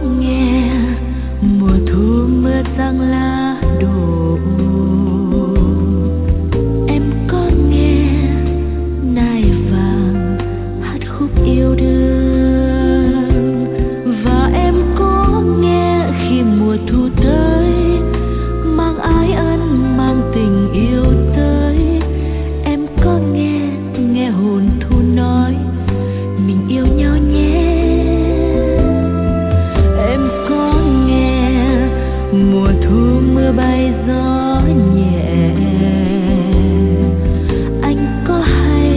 nghe mùa thu mưa giăng lá đổ, em có nghe nai vàng hát khúc yêu đương, và em có nghe khi mùa thu tới mang ái ân mang tình yêu tới. Em có nghe hồn thu nói mình yêu nhau nhé. Em có nghe mùa thu mưa bay gió nhẹ, anh có hay